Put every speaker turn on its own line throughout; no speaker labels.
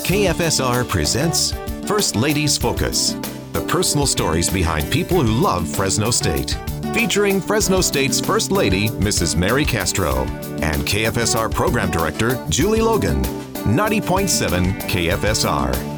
KFSR presents First Ladies Focus, the personal stories behind people who love Fresno State. Featuring Fresno State's First Lady, Mrs. Mary Castro, and KFSR Program Director, Julie Logan. 90.7 KFSR.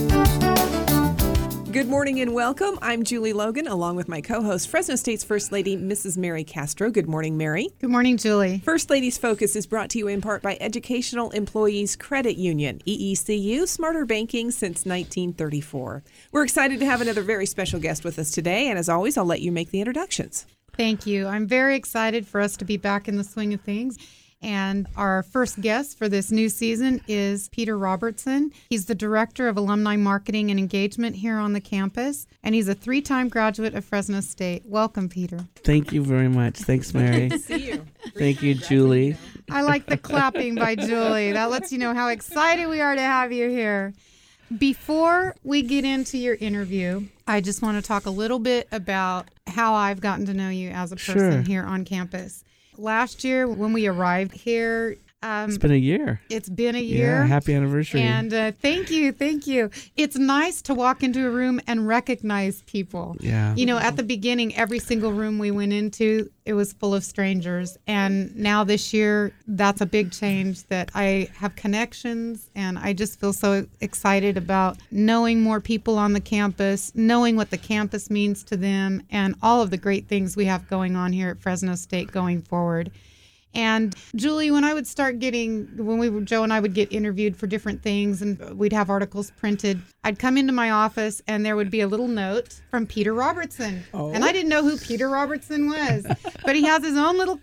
Good morning and welcome. I'm Julie Logan, along with my co-host, Fresno State's First Lady, Mrs. Mary Castro. Good morning, Mary.
Good morning, Julie.
First Lady's Focus is brought to you in part by Educational Employees Credit Union, EECU, smarter banking since 1934. We're excited to have another very special guest with us today, and as always, I'll let you make the introductions.
Thank you. I'm very excited for us to be back in the swing of things. And our first guest for this new season is Peter Robertson. He's the Director of Alumni Marketing and Engagement here on the campus, and he's a 3-time graduate of Fresno State. Welcome, Peter.
Thank you very much. Thanks, Mary.
Good to see you.
Thank you, Julie.
I like the clapping by Julie. That lets you know how excited we are to have you here. Before we get into your interview, I just want to talk a little bit about how I've gotten to know you as a person here on campus. Last year, when we arrived here,
it's been a year.
It's been a year.
Yeah, happy anniversary.
And thank you. It's nice to walk into a room and recognize people.
Yeah.
You know, at the beginning, every single room we went into, it was full of strangers. And now this year, that's a big change, that I have connections, and I just feel so excited about knowing more people on the campus, knowing what the campus means to them, and all of the great things we have going on here at Fresno State going forward. And Julie, when Joe and I would get interviewed for different things and we'd have articles printed, I'd come into my office and there would be a little note from Peter Robertson. Oh. And I didn't know who Peter Robertson was, but he has his own little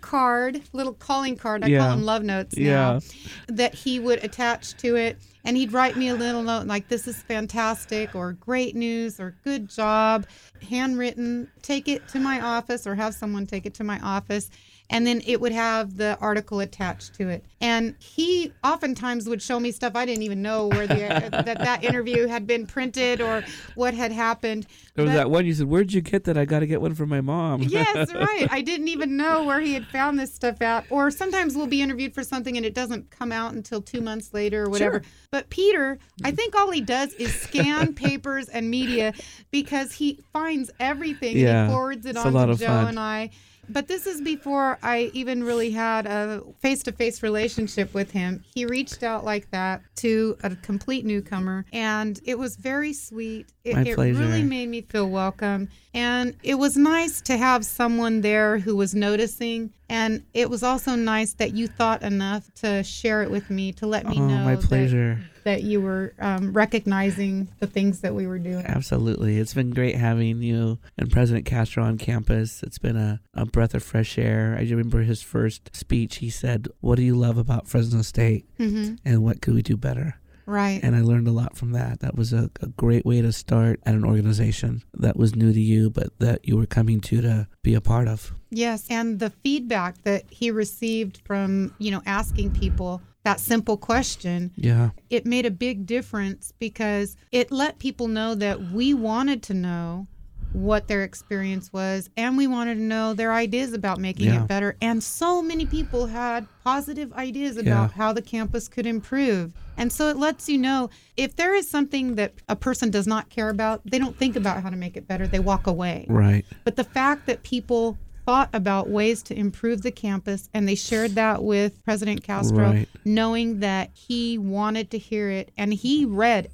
calling card. I call them love notes now, that he would attach to it. And he'd write me a little note like, "This is fantastic," or "Great news," or "Good job," handwritten. Take it to my office, or have someone take it to my office. And then it would have the article attached to it. And he oftentimes would show me stuff I didn't even know where that interview had been printed or what had happened.
There was that one you said, "Where'd you get that? I got to get one for my mom."
Yes, right. I didn't even know where he had found this stuff at. Or sometimes we'll be interviewed for something and it doesn't come out until 2 months later or whatever. Sure. But Peter, I think all he does is scan papers and media, because he finds everything and he forwards it on to Joe and I. But this is before I even really had a face-to-face relationship with him. He reached out like that to a complete newcomer, and it was very sweet. It really made me feel welcome. And it was nice to have someone there who was noticing. And it was also nice that you thought enough to share it with me, to let me know
my pleasure.
That you were recognizing the things that we were doing.
Absolutely. It's been great having you and President Castro on campus. It's been a breath of fresh air. I remember his first speech. He said, "What do you love about Fresno State? Mm-hmm. And what could we do better?"
Right.
And I learned a lot from that. That was a great way to start at an organization that was new to you, but that you were coming to be a part of.
Yes. And the feedback that he received from, asking people that simple question, it made a big difference, because it let people know that we wanted to know what their experience was, and we wanted to know their ideas about making it better. And so many people had positive ideas about how the campus could improve. And so it lets you know, if there is something that a person does not care about, they don't think about how to make it better. They walk away.
Right.
But the fact that people thought about ways to improve the campus, and they shared that with President Castro, knowing that he wanted to hear it, and he read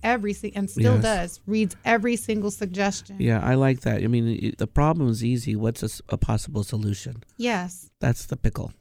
reads every single suggestion.
Yeah, I like that. I mean, the problem is easy. What's a possible solution?
Yes.
That's the pickle.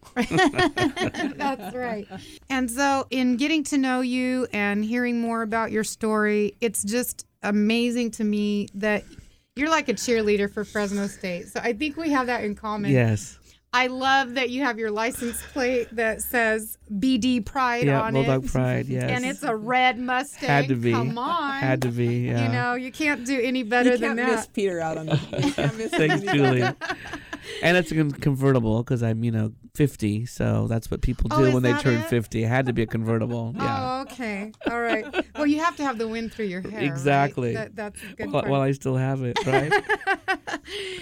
That's right. And so in getting to know you and hearing more about your story, it's just amazing to me that you're like a cheerleader for Fresno State. So I think we have that in common.
Yes.
I love that you have your license plate that says BD Pride on it.
Yeah, Bulldog Pride, yes.
And it's a red Mustang.
Had to be.
Come on.
Had to be, yeah.
You can't do any better than that.
You can't miss Peter out on that.
Thanks, Julie. And it's a convertible, because I'm, 50, so that's what people do when they turn 50. It had to be a convertible. Yeah.
Oh, okay. All right. Well, you have to have the wind through your hair.
Exactly.
Right? That's a good part.
While I still have it, right?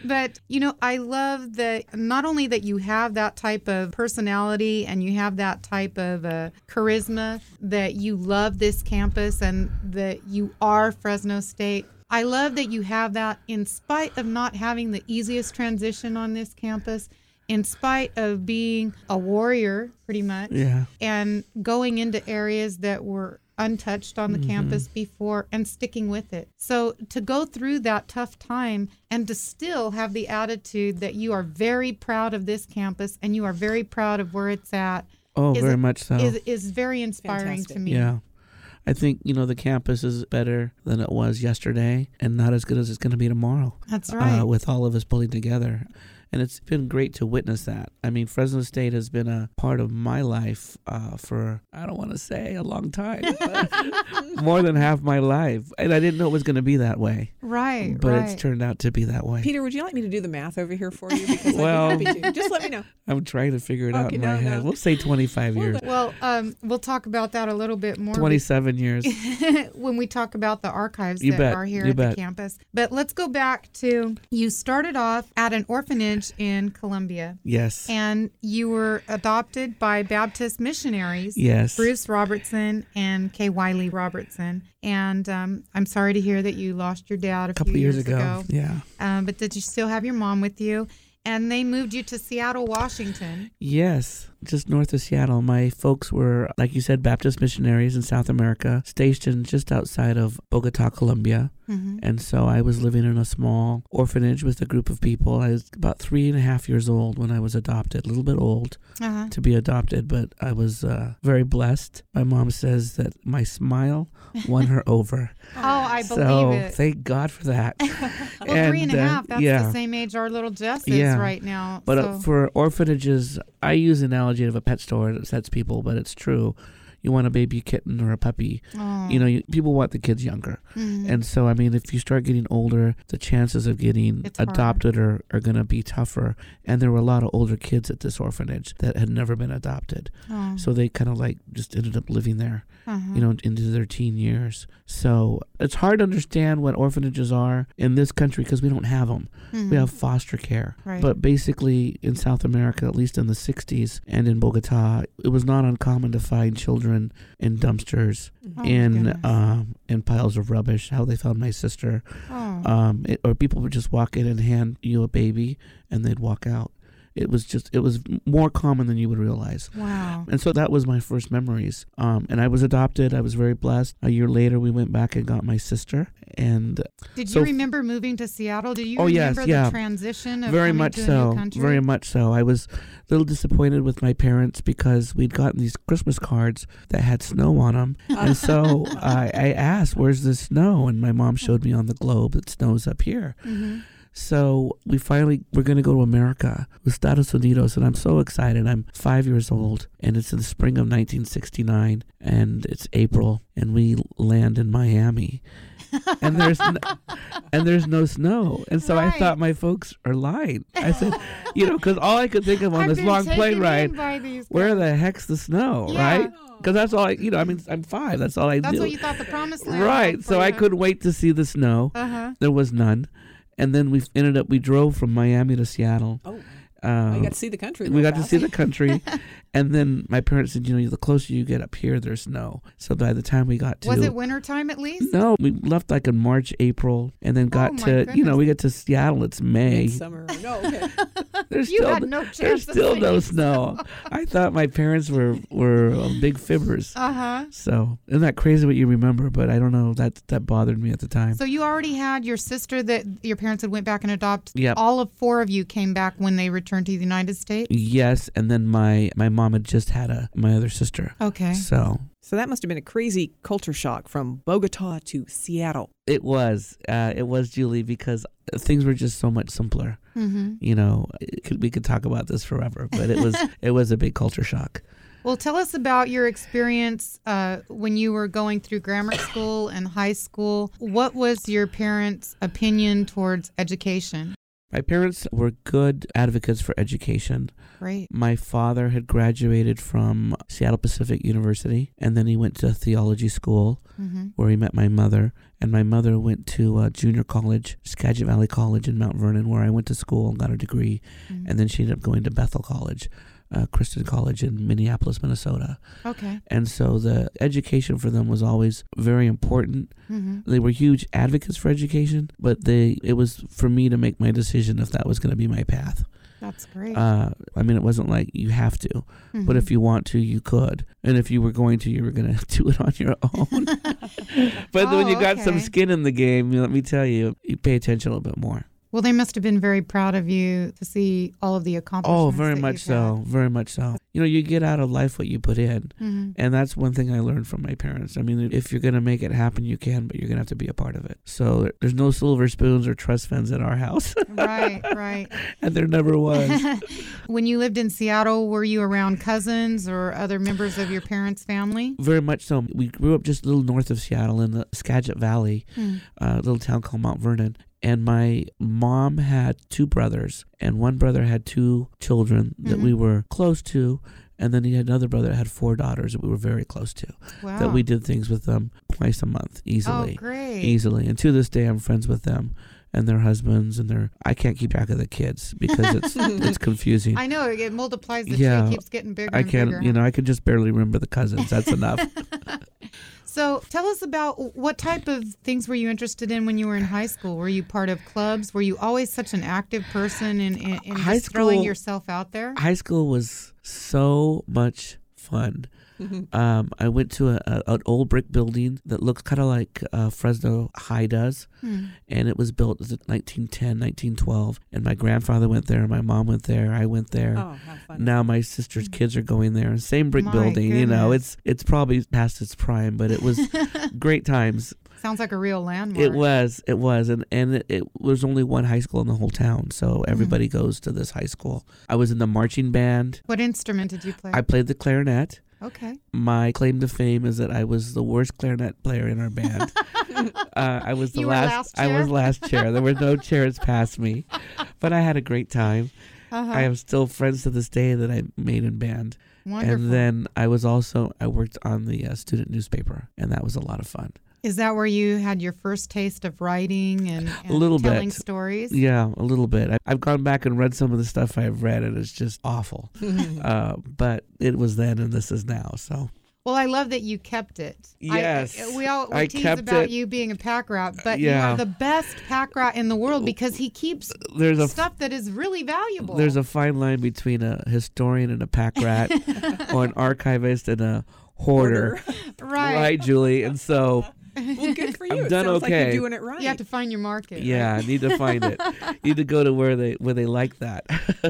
But, I love that not only that you have that type of personality and you have that type of charisma, that you love this campus and that you are Fresno State. I love that you have that in spite of not having the easiest transition on this campus, in spite of being a warrior, pretty much, and going into areas that were untouched on the campus before and sticking with it. So to go through that tough time and to still have the attitude that you are very proud of this campus and you are very proud of where it's at.
Oh, very much so.
Is very inspiring to me.
Yeah. I think, the campus is better than it was yesterday and not as good as it's going to be tomorrow.
That's right.
With all of us pulling together. And it's been great to witness that. I mean, Fresno State has been a part of my life for, I don't want to say a long time, but more than half my life. And I didn't know it was going to be that way.
Right,
But it's turned out to be that way.
Peter, would you like me to do the math over here for you? Because
Well-
I'd be happy to. Just let me know.
I'm trying to figure it out
Okay,
in my head.
no.
We'll say 25 years.
Well, we'll talk about that a little bit more
27 years.
when we talk about the archives
You
that
bet,
are here
you
at
bet.
the campus. But let's go back to, you started off at an orphanage in Columbia.
Yes.
And you were adopted by Baptist missionaries,
Yes.
Bruce Robertson and Kay Wiley Robertson. And I'm sorry to hear that you lost your dad a
couple
few
years
years
ago. Yeah.
But did you still have your mom with you? And they moved you to Seattle, Washington.
Yes, just north of Seattle. My folks were, like you said, Baptist missionaries in South America, stationed just outside of Bogota, Colombia. And so I was living in a small orphanage with a group of people. I was about 3.5 years old when I was adopted, a little bit old to be adopted, but I was very blessed. My mom says that my smile won her over.
Oh, I believe
So
it.
thank God for that.
Well, 3.5, that's the same age our little Jess is right now.
But
so.
for orphanages, I use the analogy of a pet store that upsets people, but it's true. You want a baby kitten or a puppy.
Oh.
People want the kids younger. And so, I mean, if you start getting older, the chances of getting
It's
adopted are going to be tougher. And there were a lot of older kids at this orphanage that had never been adopted.
Oh.
So they kind of just ended up living there, into their teen years. So it's hard to understand what orphanages are in this country because we don't have them. We have foster care.
Right.
But basically in South America, at least in the 60s and in Bogota, it was not uncommon to find children in dumpsters,
Oh, my goodness.
in piles of rubbish, how they found my sister.
Oh.
Or people would just walk in and hand you a baby and they'd walk out. It was more common than you would realize.
Wow.
And so that was my first memories. And I was adopted. I was very blessed. A year later, we went back and got my sister. And
Did
so-
you remember moving to Seattle? Do you
Oh, yes,
remember
yeah.
the transition of
very
coming
much
to a
so.
new country?
Very much so. I was a little disappointed with my parents because we'd gotten these Christmas cards that had snow on them. And so I asked, where's the snow? And my mom showed me on the globe that snow's up here. So we're going to go to America, Estados Unidos, and I'm so excited. I'm 5 years old, and it's in the spring of 1969, and it's April, and we land in Miami, and there's no snow. And so I
Right.
thought my folks are lying. I said, because all I could think of on
I've
this
been
long plane
taken
ride,
in by these
where
guys.
the heck's the snow,
Yeah.
right? Because that's all I'm 5. That's all I
That's
knew.
what you thought the promised land
Right.
was
So
for
I
you.
couldn't wait to see the snow.
Uh-huh.
There was none. And then we drove from Miami to Seattle.
Oh, well, you got to see the country.
We got to see the country. And then my parents said, the closer you get up here, there's snow. So by the time we got to...
Was it wintertime at least?
No, we left like in March, April, and then got
my
to,
goodness.
we get to Seattle, it's May.
Summer. No, okay.
There's
You
still,
had no chance
there's
of
still
seeing
no
snow.
snow. I thought my parents were big fibbers.
Uh-huh.
So isn't that crazy what you remember? But I don't know, that bothered me at the time.
So you already had your sister that your parents had went back and adopted.
Yep.
All of 4 of you came back when they returned to the United States?
Yes, and then my mom had just had my other sister.
Okay.
So
So that must have been a crazy culture shock from Bogota to Seattle.
it was Julie, because things were just so much simpler.
Mm-hmm.
We could talk about this forever, but it was a big culture shock.
Well, tell us about your experience when you were going through grammar school and high school. What was your parents' opinion towards education?
My parents were good advocates for education.
Great.
My father had graduated from Seattle Pacific University, and then he went to theology school where he met my mother. And my mother went to junior college, Skagit Valley College in Mount Vernon, where I went to school and got a degree. And then she ended up going to Bethel College, Christian College in Minneapolis, Minnesota.
Okay.
And so the education for them was always very important. They were huge advocates for education, but it was for me to make my decision if that was going to be my path.
That's great.
I mean, it wasn't like you have to, but if you want to, you could. And if you were going to, you were going to do it on your own. But when you got some skin in the game, let me tell you, you pay attention a little bit more.
Well, they must have been very proud of you to see all of the accomplishments.
Oh, very much so. Very much so. You know, you get out of life what you put in. And that's one thing I learned from my parents. I mean, if you're going to make it happen, you can, but you're going to have to be a part of it. So there's no silver spoons or trust funds at our house.
Right.
And there never was.
When you lived in Seattle, were you around cousins or other members of your parents' family?
Very much so. We grew up just a little north of Seattle in the Skagit Valley, a little town called Mount Vernon. And my mom had 2 brothers, and one brother had 2 children that we were close to, and then he had another brother that had 4 daughters that we were very close to.
Wow.
That we did things with them twice a month, easily.
Oh, great.
Easily. And to this day, I'm friends with them and their husbands, and I can't keep track of the kids because it's confusing.
I know, it multiplies. The tree keeps getting bigger and bigger.
I can just barely remember the cousins. That's enough.
So tell us about what type of things were you interested in when you were in high school? Were you part of clubs? Were you always such an active person in just throwing yourself out there?
High school was so much fun. I went to an old brick building that looks kind of like Fresno High does. And it was built in 1910, 1912. And my grandfather went there, my mom went there, I went there.
Oh, how fun.
Now my sister's kids are going there. Same brick building,
goodness.
you know. It's probably past its prime, but it was great times.
Sounds like a real landmark.
It was. And it was only one high school in the whole town, so everybody goes to this high school. I was in the marching band.
What instrument did you play?
I played the clarinet.
Okay.
My claim to fame is that I was the worst clarinet player in our band. I was the last. I was last chair. There were no chairs past me, but I had a great time. I have still friends to this day that I made in band.
Wonderful.
And then I worked on the student newspaper, and that was a lot of fun.
Is that where you had your first taste of writing and
a little
telling
bit.
stories?
Yeah, a little bit. I've gone back and read some of the stuff I've read, and it's just awful. But it was then, and this is now. So.
Well, I love that you kept it.
Yes.
We tease about you being a pack rat, but you are the best pack rat in the world because he keeps stuff that is really valuable.
There's a fine line between a historian and a pack rat, or an archivist and a hoarder. Right, Julie. And so.
Well, good for you.
I've done
Sounds
okay.
like you're doing it right.
You have to find your market.
Yeah,
right?
I need to find it. Need to go to where they like that.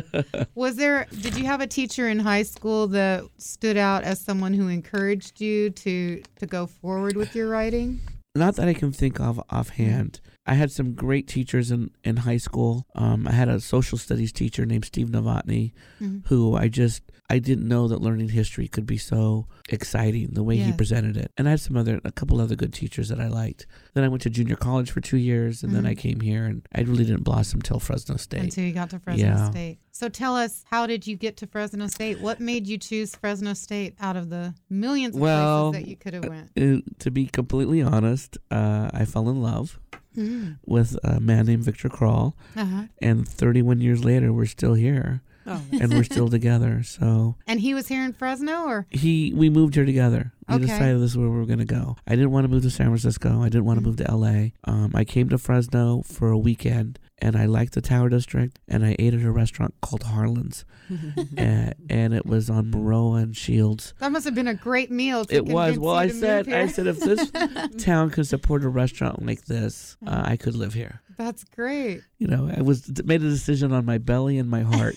Did you have a teacher in high school that stood out as someone who encouraged you to go forward with your writing?
Not that I can think of offhand. I had some great teachers in high school. I had a social studies teacher named Steve Novotny, who I didn't know that learning history could be so exciting the way he presented it. And I had a couple other good teachers that I liked. Then I went to junior college for 2 years, and then I came here, and I really didn't blossom till Fresno State.
Until you got to Fresno State. So tell us, how did you get to Fresno State? What made you choose Fresno State out of the millions of places that you could have went?
To be completely honest, I fell in love with a man named Victor Kroll, and 31 years later, we're still here. Oh. And we're still together. So.
And he was here in Fresno, or
we moved here together. We
Okay.
decided this is where we were going to go. I didn't want to move to San Francisco. I didn't want to move to LA. I came to Fresno for a weekend, and I liked the Tower District, and I ate at a restaurant called Harlan's, and it was on Moreau and Shields.
That must have been a great meal.
It was. Well, I said if this town could support a restaurant like this, I could live here.
That's great.
You know, I made a decision on my belly and my heart.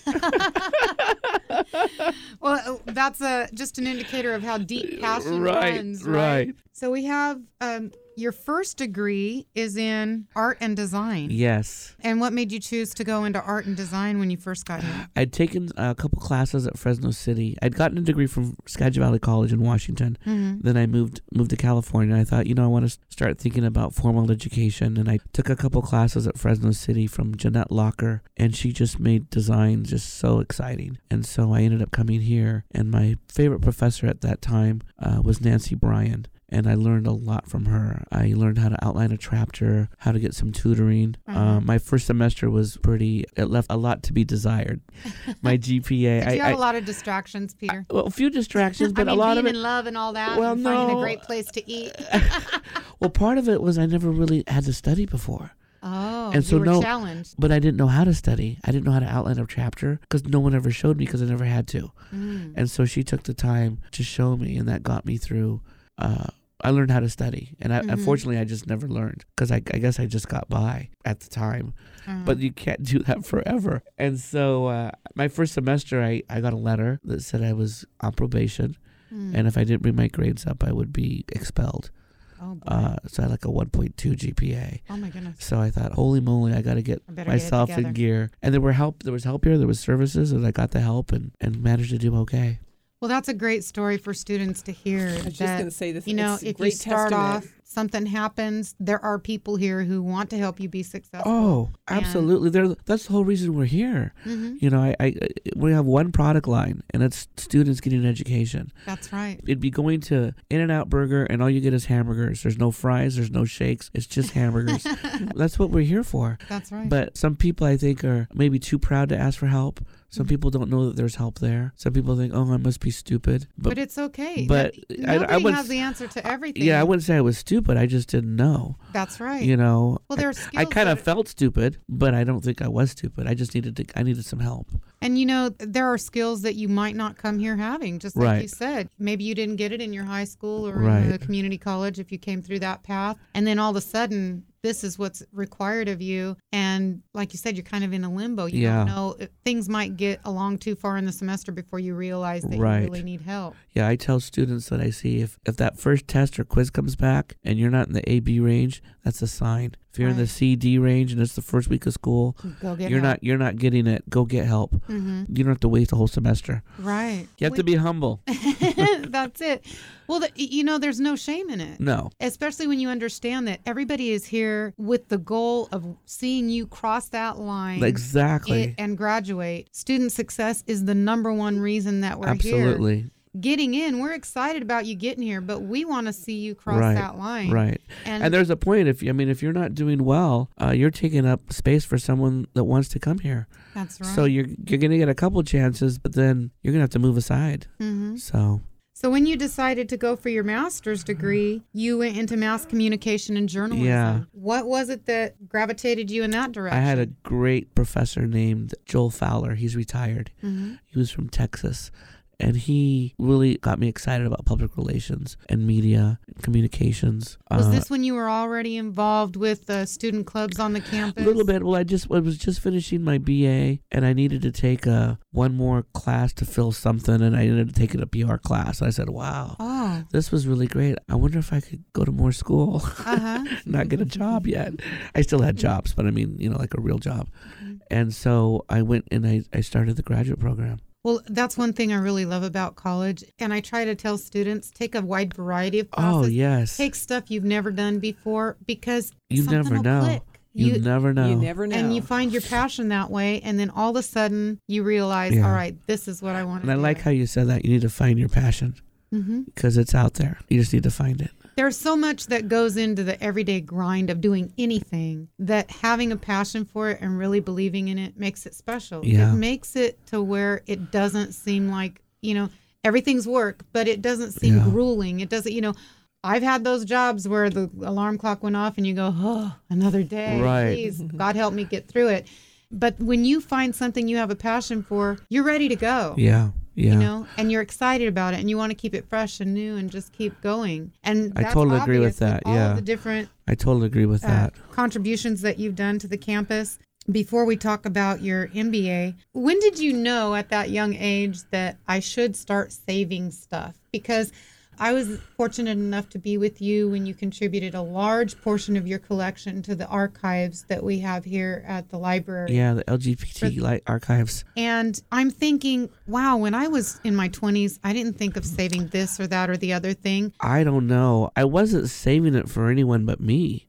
Well, that's just an indicator of how deep passion runs.
Right.
So we have your first degree is in art and design.
Yes.
And what made you choose to go into art and design when you first got here?
I'd taken a couple classes at Fresno City. I'd gotten a degree from Skagit Valley College in Washington. Then I moved to California. And I thought, I want to start thinking about formal education. And I took a couple classes at Fresno City from Jeanette Locker, and she just made design just so exciting. And so I ended up coming here, and my favorite professor at that time was Nancy Bryan. And I learned a lot from her. I learned how to outline a chapter, how to get some tutoring. My first semester was it left a lot to be desired. My GPA.
Did you have a lot of distractions, Peter?
Well, a few distractions, but a lot of it.
Being in love and all that,
well,
and finding a great place to eat.
Well, part of it was I never really had to study before.
Oh,
and so
you were challenged.
But I didn't know how to study. I didn't know how to outline a chapter because no one ever showed me because I never had to. And so she took the time to show me, and that got me through. I learned how to study, and unfortunately, I just never learned because I guess I just got by at the time. But you can't do that forever. And so my first semester, I got a letter that said I was on probation, and if I didn't bring my grades up, I would be expelled.
Oh, boy.
So I had like a 1.2 GPA.
Oh my goodness.
So I thought, holy moly, I got to get myself in gear. And there was help here, there was services, and I got the help and managed to do okay.
Well, that's a great story for students to hear.
I was just going to say this.
If you start off, something happens, there are people here who want to help you be successful.
Oh, absolutely. That's the whole reason we're here. We have one product line, and it's students getting an education.
That's right.
It'd be going to In-N-Out Burger, and all you get is hamburgers. There's no fries. There's no shakes. It's just hamburgers. That's what we're here for.
That's right.
But some people, I think, are maybe too proud to ask for help. Some people don't know that there's help there. Some people think, I must be stupid.
But it's okay.
But
nobody has the answer to everything.
Yeah, I wouldn't say I was stupid. I just didn't know.
That's right.
Well,
there are skills
I kind of felt stupid, but I don't think I was stupid. I just needed some help.
And there are skills that you might not come here having, just like you said. Maybe you didn't get it in your high school or in the community college if you came through that path. And then all of a sudden, this is what's required of you. And like you said, you're kind of in a limbo. You don't know. Things might get along too far in the semester before you realize that you really need help.
Yeah, I tell students that I see if that first test or quiz comes back and you're not in the A-B range, that's a sign. If you're in the C-D range and it's the first week of school,
go get help.
You're not getting it. Go get help. You don't have to wait the whole semester.
Right.
You have to be humble.
That's it. Well, there's no shame in it.
No.
Especially when you understand that everybody is here with the goal of seeing you cross that line.
Exactly.
And graduate. Student success is the number one reason that we're here.
Absolutely.
Getting in, we're excited about you getting here, but we want to see you cross that line.
Right. And there's a point, if you're not doing well, you're taking up space for someone that wants to come here.
That's right.
So you're going to get a couple chances, but then you're going to have to move aside.
So when you decided to go for your master's degree, you went into mass communication and journalism.
Yeah.
What was it that gravitated you in that direction?
I had a great professor named Joel Fowler. He's retired. He was from Texas. And he really got me excited about public relations and media and communications.
Was this when you were already involved with student clubs on the campus?
A little bit. Well, I was just finishing my BA, and I needed to take one more class to fill something, and I ended up taking a PR class. I said, wow, this was really great. I wonder if I could go to more school. Not get a job yet. I still had jobs, but I mean, like a real job. And so I went and I started the graduate program.
Well, that's one thing I really love about college. And I try to tell students, take a wide variety of classes.
Oh, yes.
Take stuff you've never done before because
you never know.
Click.
You never know.
You never know.
And you find your passion that way. And then all of a sudden you realize, all right, this is what I want to do.
And I like how you said that. You need to find your passion because it's out there. You just need to find it.
There's so much that goes into the everyday grind of doing anything that having a passion for it and really believing in it makes it special.
Yeah.
It makes it to where it doesn't seem like, everything's work, but it doesn't seem grueling. It doesn't, I've had those jobs where the alarm clock went off and you go, oh, another day.
Right.
Please, God help me get through it. But when you find something you have a passion for, you're ready to go.
Yeah.
And you're excited about it and you want to keep it fresh and new and just keep going. And
I totally agree with that.
All of the different
I totally agree with that.
Contributions that you've done to the campus. Before we talk about your MBA, when did you know at that young age that I should start saving stuff? Because I was fortunate enough to be with you when you contributed a large portion of your collection to the archives that we have here at the library.
Yeah, the LGBT archives.
And I'm thinking, wow, when I was in my 20s, I didn't think of saving this or that or the other thing.
I don't know. I wasn't saving it for anyone but me.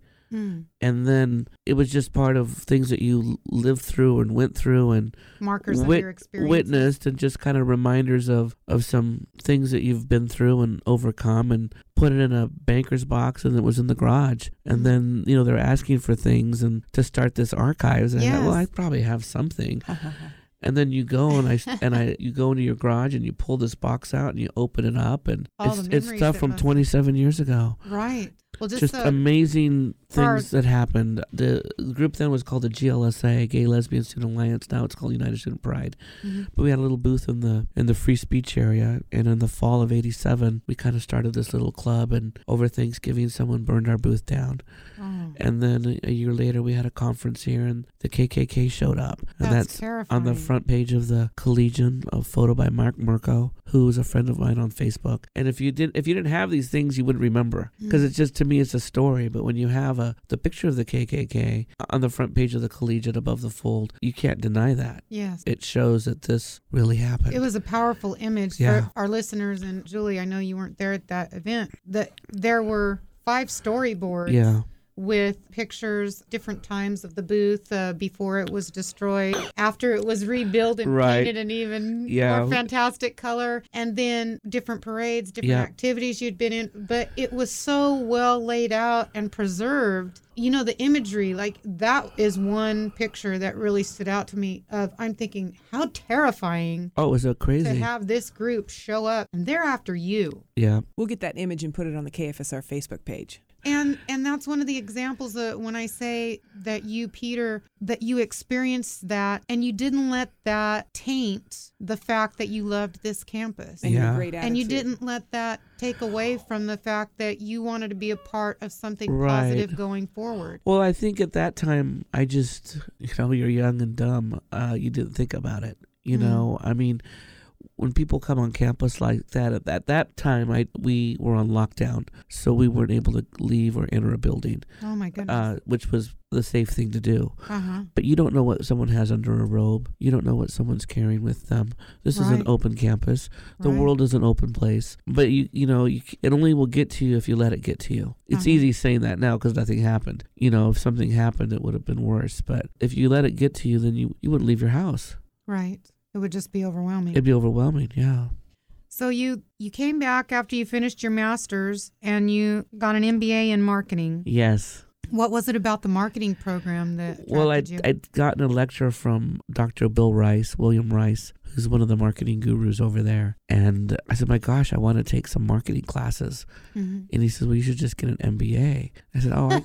And then it was just part of things that you lived through and went through and
markers of your experience,
witnessed, and just kind of reminders of some things that you've been through and overcome, and put it in a banker's box, and it was in the garage. And then, they're asking for things and to start this archives. And I thought, well, I probably have something. And then you go you go into your garage and you pull this box out and you open it up, and it's stuff from 27 years ago.
Right. Well,
just amazing things that happened. The group then was called the GLSA, Gay Lesbian Student Alliance. Now it's called United Student Pride. But we had a little booth in the free speech area, and in the fall of '87, we kind of started this little club. And over Thanksgiving, someone burned our booth down. And then a year later, we had a conference here, and the KKK showed up. And that's
terrifying.
On the front page of the Collegian, a photo by Mark Murko, who is a friend of mine on Facebook. And if you didn't have these things, you wouldn't remember, because it's just, to me, it's a story. But when you have the picture of the KKK on the front page of the Collegian above the fold, you can't deny that.
Yes.
It shows that this really happened.
It was a powerful image for our listeners. And Julie, I know you weren't there at that event. There were 5 storyboards. With pictures, different times of the booth, before it was destroyed, after it was rebuilt and painted an even more fantastic color, and then different parades, different activities you'd been in. But it was so well laid out and preserved. The imagery, like, that is one picture that really stood out to me. I'm thinking, how terrifying.
Oh, it was so crazy
to have this group show up, and they're after you.
Yeah.
We'll get that image and put it on the KFSR Facebook page.
And that's one of the examples that when I say that you, Peter, that you experienced that and you didn't let that taint the fact that you loved this campus.
And your great attitude.
And you didn't let that take away from the fact that you wanted to be a part of something positive going forward.
Well, I think at that time, I just, you're young and dumb. You didn't think about it. I mean, when people come on campus like that, at that time, we were on lockdown, so we weren't able to leave or enter a building.
Oh, my goodness.
Which was the safe thing to do. But you don't know what someone has under a robe. You don't know what someone's carrying with them. This is an open campus. The world is an open place. But, it only will get to you if you let it get to you. It's easy saying that now because nothing happened. If something happened, it would have been worse. But if you let it get to you, then you wouldn't leave your house.
Right. It would just be overwhelming.
It'd be overwhelming, yeah.
So you came back after you finished your master's and you got an MBA in marketing.
Yes.
What was it about the marketing program that
attracted you? I'd gotten a lecture from Dr. William Rice, who's one of the marketing gurus over there. And I said, my gosh, I want to take some marketing classes. And he said, well, you should just get an MBA. I said, oh,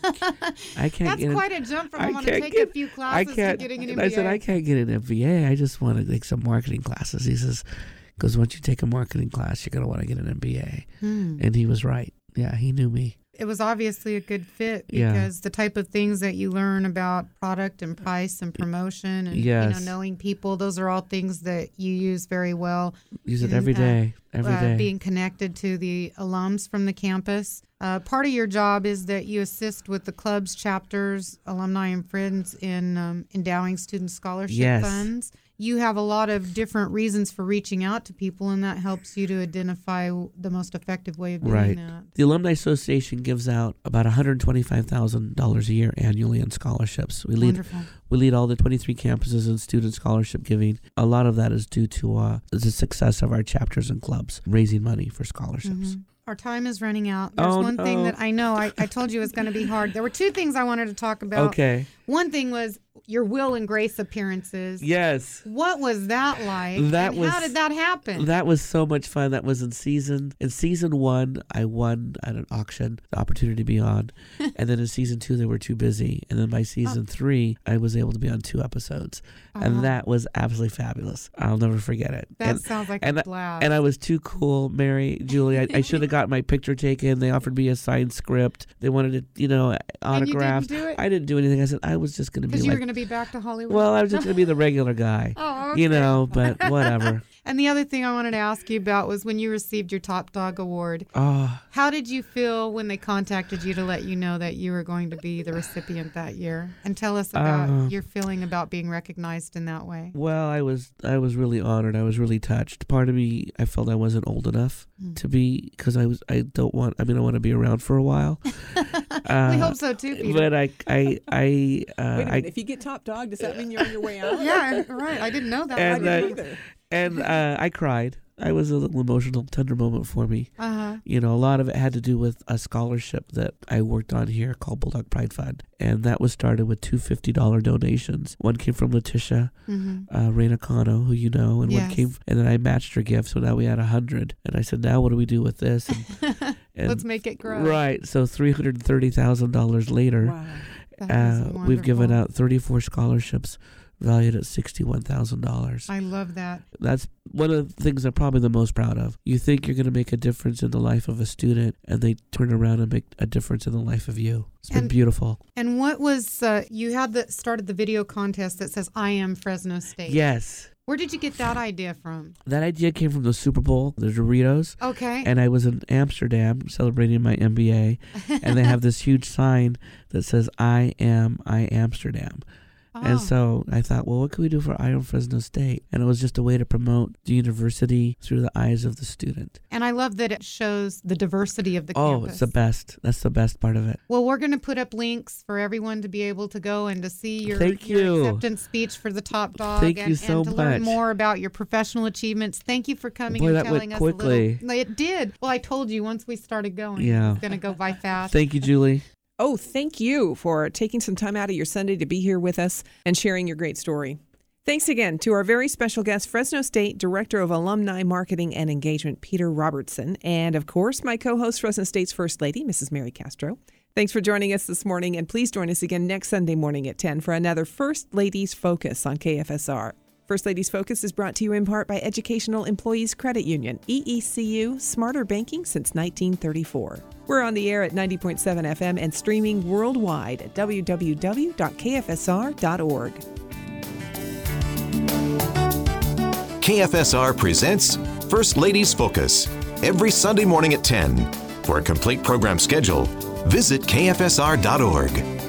I can't
That's quite a jump from I want to take a few classes to getting an MBA.
I said, I can't get an MBA. I just want to take some marketing classes. He says, because once you take a marketing class, you're going to want to get an MBA. And he was right. Yeah, he knew me.
It was obviously a good fit because the type of things that you learn about product and price and promotion and knowing people, those are all things that you use very well.
Use it every day. Every day.
Being connected to the alums from the campus. Part of your job is that you assist with the clubs, chapters, alumni, and friends in endowing student scholarship funds. You have a lot of different reasons for reaching out to people, and that helps you to identify the most effective way of doing that.
The Alumni Association gives out about $125,000 a year annually in scholarships. We lead all the 23 campuses in student scholarship giving. A lot of that is due to the success of our chapters and clubs raising money for scholarships.
Our time is running out. There's one thing that I know. I told you it was going to be hard. There were 2 things I wanted to talk about.
Okay.
One thing was your Will and Grace appearances.
Yes.
What was that like? How did that happen?
That was so much fun. That was in season 1. I won at an auction the opportunity to be on, and then in season 2 they were too busy, and then by season 3 I was able to be on 2 episodes, and that was absolutely fabulous. I'll never forget it.
That sounds like a blast.
And I was too cool, Julie. I should have got my picture taken. They offered me a signed script. They wanted to, autograph.
And you didn't do it?
I didn't do anything. I said I was just going to be
because you were going to be back to Hollywood.
Well, I was just going to be the regular guy.
Oh, okay.
But whatever.
And the other thing I wanted to ask you about was when you received your Top Dog Award.
Oh,
How did you feel when they contacted you to let you know that you were going to be the recipient that year? And tell us about your feeling about being recognized in that way.
well, I was really honored. I was really touched. Part of me, I felt I wasn't old enough to be, because I want to be around for a while.
We hope so too, Peter.
But
Wait a minute. If you get top dog, does that mean you're on your way out?
Yeah, right. I didn't know that.
And,
I didn't either.
And I cried. It was a little emotional, tender moment for me.
Uh-huh.
You know, a lot of it had to do with a scholarship that I worked on here called Bulldog Pride Fund. And that was started with two $50 donations. One came from Letitia Reyna Cano, who you know, and
Yes.
one came, and then I matched her gift, so now we had 100. And I said, now what do we do with this? And
Let's make it grow.
right. So $330,000 later,
Wow.
That is
we've given
wonderful.
out 34 scholarships valued at $61,000.
I love that.
That's one of the things I'm probably the most proud of. You think you're going to make a difference in the life of a student, and they turn around and make a difference in the life of you. It's been
And-
beautiful.
And what was, you had started the video contest that says, I am Fresno State.
Yes.
Where did you get that idea from?
That idea came from the Super Bowl, the Doritos.
Okay.
And I was in Amsterdam celebrating my MBA, and they have this huge sign that says, I Amsterdam. And so I thought, well, what can we do for I Am Fresno State? And it was just a way to promote the university through the eyes of the student.
And I love that it shows the diversity of the
Oh,
campus.
it's the best. That's the best part of it.
Well, we're going to put up links for everyone to be able to go and to see your,
Thank
your
you.
acceptance speech for the Top Dog.
Thank
and,
you so
and to learn
much.
more about your professional achievements. Thank you for coming
Boy,
and
that
telling
went
us
quickly.
a little. It did. Well, I told you once we started going,
Yeah.
it's going to go by fast.
Thank you, Julie.
Oh, thank you for taking some time out of your Sunday to be here with us and sharing your great story. Thanks again to our very special guest, Fresno State Director of Alumni Marketing and Engagement, Peter Robertson, and of course, my co-host, Fresno State's First Lady, Mrs. Mary Castro. Thanks for joining us this morning, and please join us again next Sunday morning at 10 for another First Ladies Focus on KFSR. First Ladies Focus is brought to you in part by Educational Employees Credit Union, EECU, smarter banking since 1934. We're on the air at 90.7 FM and streaming worldwide at www.kfsr.org.
KFSR presents First Ladies Focus every Sunday morning at 10. For a complete program schedule, visit kfsr.org.